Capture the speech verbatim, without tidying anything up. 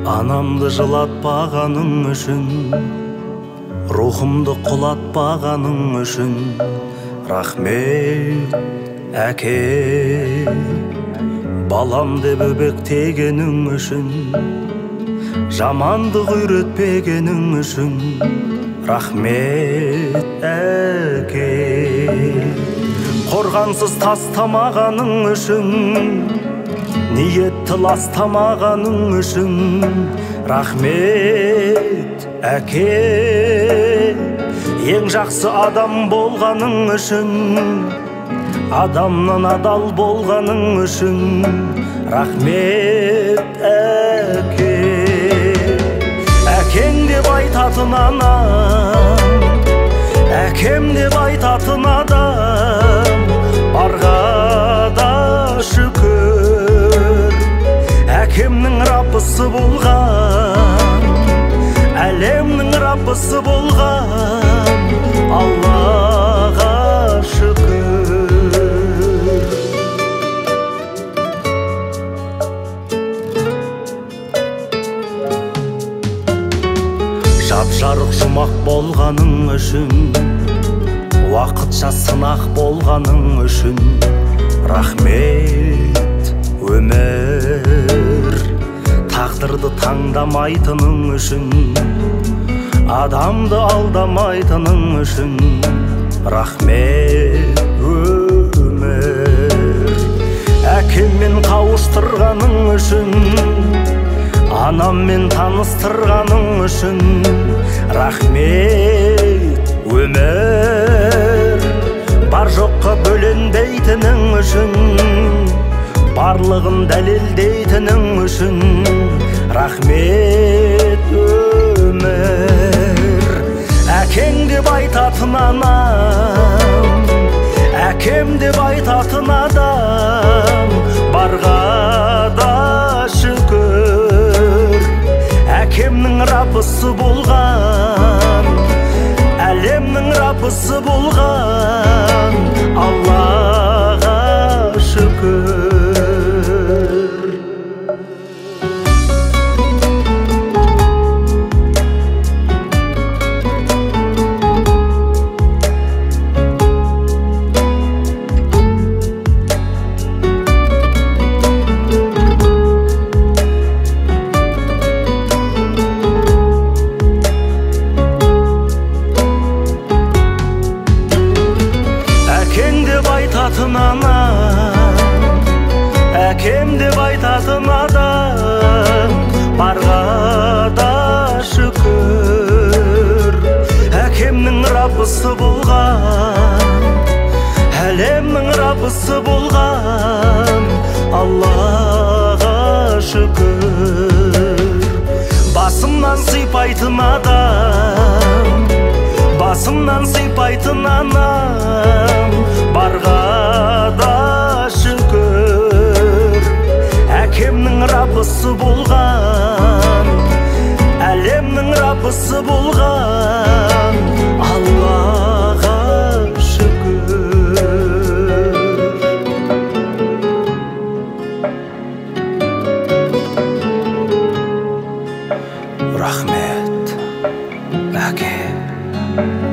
Анамды жылатпағаның үшін, рухымды құлатпағаның үшін, рахмет әке. Балам деп өбектегенің үшін, жамандық үйретпегенің үшін, рахмет әке. Қорғансыз тастамағаның үшін, ниетті ластамағаның үшін, рахмет әке. Ең жақсы адам болғаның үшін, адамнан адал болғаның үшін, рахмет әке. Әкең деп айтатын анам, әкем деп айтатын адам, барға да шүкір. Әкемнің раббысы болған, әлемнің раббысы болған, Аллаға шүкір. Жап-жарық жұмақ болғаның үшін, уақытша сынақ болғаның үшін, рахмет өмір. Тағдырды таңдамайтының үшін, адамды алдамайтының үшін, рахмет өмір. Әкеммен қауыштырғаның үшін, анаммен таныстырғаның үшін, рахмет өмір. Бар жоққа бөленбейтінің үшін, барлығын дәлелдейтінің үшін, рахмет өмір. Әкең деп айтатын анам, әкем деп айтатын адам, барға да шүкір. Әкемнің раббысы болған, әлемнің раббысы болған, Аллаға шүкір. Анам, әкем деп айтатын адам, барға да шүкір. Әкемнің раббысы болған, әлемнің раббысы болған, Аллаға шүкір. Басымнан сипайтын адам, басымнан сипайтын анам, барға да шүкір. Әкемнің раббысы болған, әлемнің раббысы болған, Аллаға шүкір. Рахмет әке.